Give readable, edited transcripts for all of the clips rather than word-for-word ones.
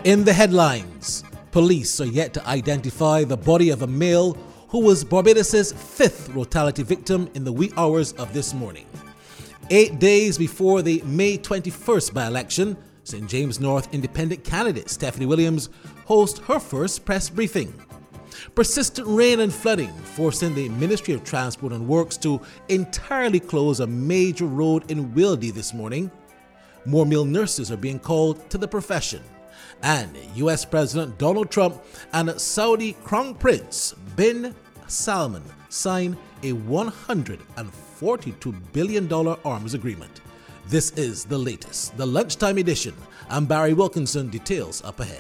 In the headlines, police are yet to identify the body of a male who was Barbados' fifth brutality victim in the wee hours of this morning. 8 days before the May 21st by-election, St. James North independent candidate Stephanie Williams hosts her first press briefing. Persistent rain and flooding forcing the Ministry of Transport and Works to entirely close a major road in Wildy this morning. More male nurses are being called to the profession. And US President Donald Trump and Saudi Crown Prince bin Salman sign a $142 billion arms agreement. This is the latest, the lunchtime edition. I'm Barry Wilkinson, details up ahead.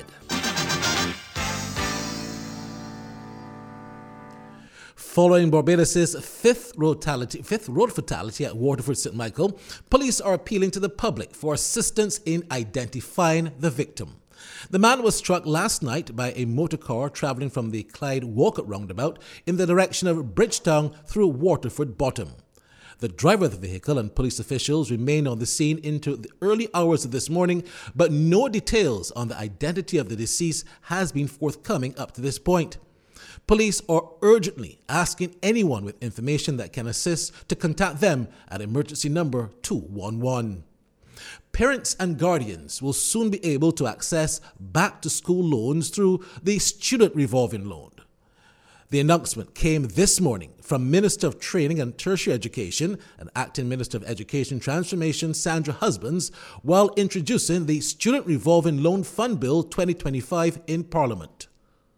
Following Barbados' fifth road fatality at Waterford St. Michael, police are appealing to the public for assistance in identifying the victim. The man was struck last night by a motor car travelling from the Clyde Walcott roundabout in the direction of Bridgetown through Waterford Bottom. The driver of the vehicle and police officials remained on the scene into the early hours of this morning, but no details on the identity of the deceased has been forthcoming up to this point. Police are urgently asking anyone with information that can assist to contact them at emergency number 211. Parents and guardians will soon be able to access back-to-school loans through the Student Revolving Loan. The announcement came this morning from Minister of Training and Tertiary Education and Acting Minister of Education Transformation Sandra Husbands while introducing the Student Revolving Loan Fund Bill 2025 in Parliament.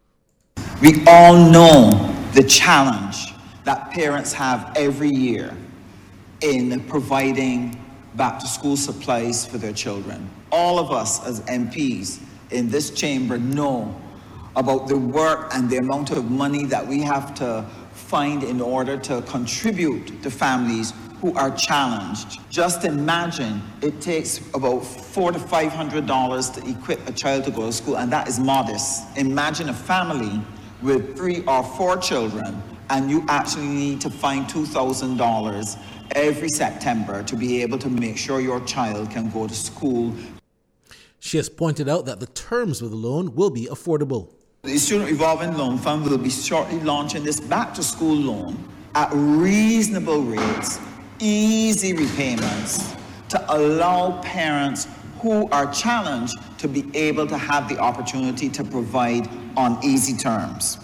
We all know the challenge that parents have every year in providing back-to-school supplies for their children. All of us as MPs in this chamber know about the work and the amount of money that we have to find in order to contribute to families who are challenged. Just imagine it takes about $400 to $500 to equip a child to go to school, and that is modest. Imagine a family with 3 or 4 children, and you actually need to find $2,000 every September to be able to make sure your child can go to school. She has pointed out that the terms of the loan will be affordable. The Student Revolving Loan Fund will be shortly launching this back-to-school loan at reasonable rates, easy repayments, to allow parents who are challenged to be able to have the opportunity to provide on easy terms.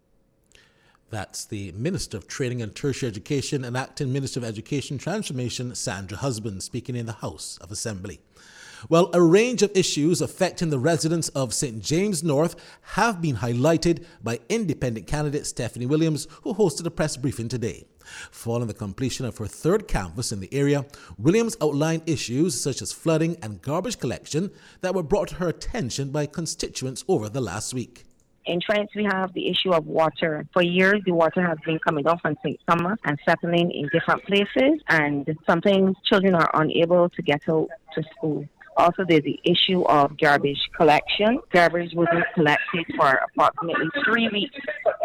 That's the Minister of Training and Tertiary Education and Acting Minister of Education Transformation, Sandra Husbands, speaking in the House of Assembly. Well, a range of issues affecting the residents of St. James North have been highlighted by independent candidate Stephanie Williams, who hosted a press briefing today. Following the completion of her third canvass in the area, Williams outlined issues such as flooding and garbage collection that were brought to her attention by constituents over the last week. In Trent, we have the issue of water. For years, the water has been coming off from St. Thomas and settling in different places, and sometimes children are unable to get out to school. Also, there's the issue of garbage collection. Garbage wasn't collected for approximately 3 weeks.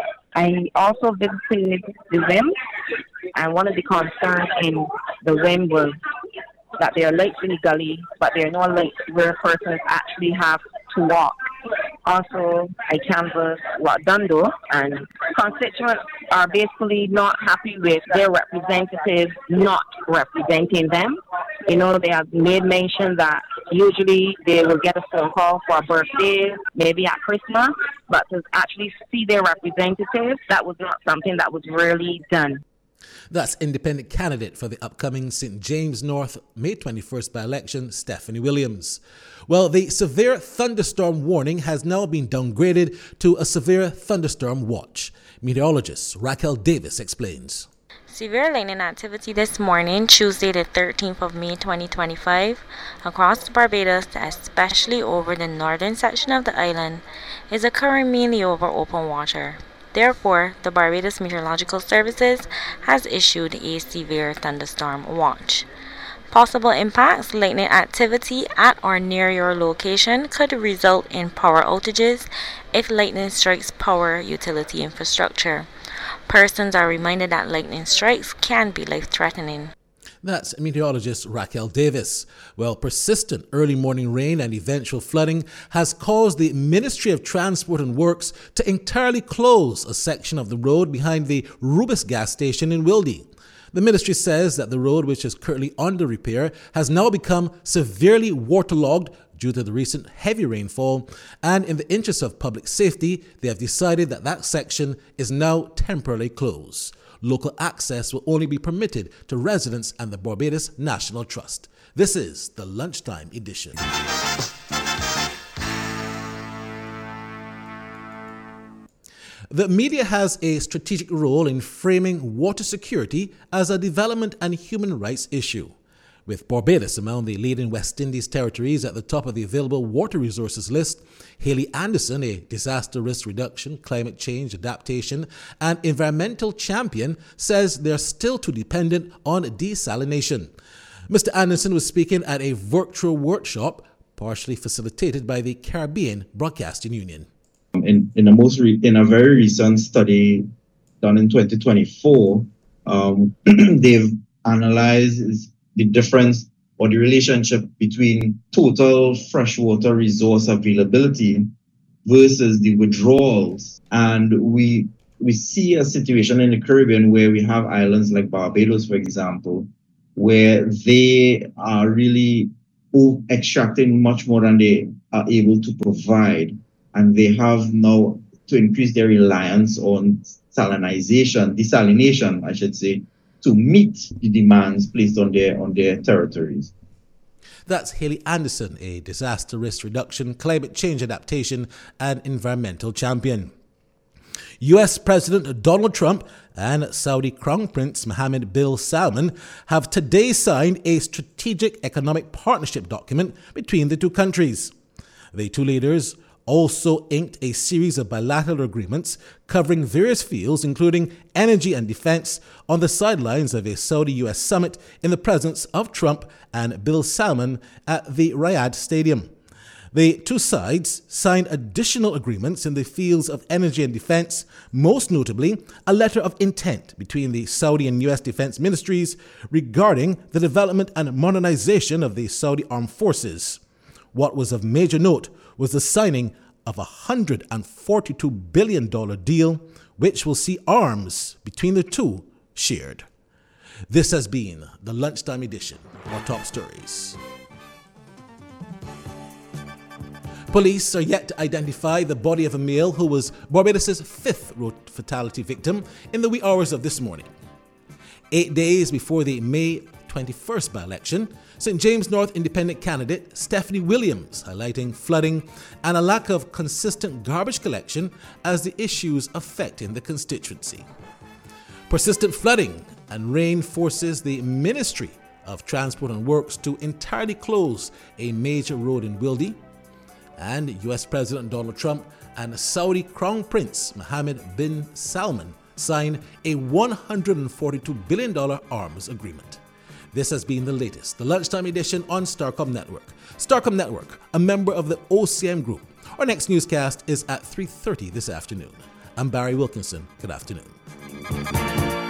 I also visited the WIM, and one of the concerns in the WIM was that there are lights in the gully, but there are no lights where persons actually have to walk. Also, I canvassed Wadundo, and constituents are basically not happy with their representatives not representing them. You know, they have made mention that usually they will get a phone call for a birthday, maybe at Christmas, but to actually see their representatives, that was not something that was really done. That's independent candidate for the upcoming St. James North May 21st by-election, Stephanie Williams. Well, the severe thunderstorm warning has now been downgraded to a severe thunderstorm watch. Meteorologist Raquel Davis explains. Severe lightning activity this morning, Tuesday the 13th of May 2025, across Barbados, especially over the northern section of the island, is occurring mainly over open water. Therefore, the Barbados Meteorological Services has issued a severe thunderstorm watch. Possible impacts: lightning activity at or near your location could result in power outages if lightning strikes power utility infrastructure. Persons are reminded that lightning strikes can be life-threatening. That's meteorologist Raquel Davis. Well, persistent early morning rain and eventual flooding has caused the Ministry of Transport and Works to entirely close a section of the road behind the Rubis gas station in Wildy. The ministry says that the road, which is currently under repair, has now become severely waterlogged due to the recent heavy rainfall, and in the interest of public safety, they have decided that that section is now temporarily closed. Local access will only be permitted to residents and the Barbados National Trust. This is the Lunchtime Edition. The media has a strategic role in framing water security as a development and human rights issue. With Barbados among the leading West Indies territories at the top of the available water resources list, Haley Anderson, a disaster risk reduction, climate change, adaptation, and environmental champion, says they're still too dependent on desalination. Mr. Anderson was speaking at a virtual workshop partially facilitated by the Caribbean Broadcasting Union. In a very recent study done in 2024, they've analyzed the difference or the relationship between total freshwater resource availability versus the withdrawals. And we see a situation in the Caribbean where we have islands like Barbados, for example, where they are really extracting much more than they are able to provide. And they have now to increase their reliance on desalination, I should say, to meet the demands placed on their territories. That's Haley Anderson, a disaster risk reduction, climate change adaptation, and environmental champion. U.S. President Donald Trump and Saudi Crown Prince Mohammed bin Salman have today signed a strategic economic partnership document between the two countries. The two leaders also inked a series of bilateral agreements covering various fields, including energy and defense, on the sidelines of a Saudi-U.S. summit in the presence of Trump and bin Salman at the Riyadh Stadium. The two sides signed additional agreements in the fields of energy and defense, most notably a letter of intent between the Saudi and U.S. defense ministries regarding the development and modernization of the Saudi armed forces. What was of major note was the signing of a $142 billion deal, which will see arms between the two shared. This has been the Lunchtime Edition of our top stories. Police are yet to identify the body of a male who was Barbados' fifth road fatality victim in the wee hours of this morning. 8 days before the May 21st by-election, St. James North Independent candidate Stephanie Williams highlighting flooding and a lack of consistent garbage collection as the issues affecting the constituency. Persistent flooding and rain forces the Ministry of Transport and Works to entirely close a major road in Wildy, and U.S. President Donald Trump and Saudi Crown Prince Mohammed bin Salman signed a $142 billion arms agreement. This has been the latest, the Lunchtime Edition on Starcom Network. Starcom Network, a member of the OCM Group. Our next newscast is at 3:30 this afternoon. I'm Barry Wilkinson. Good afternoon.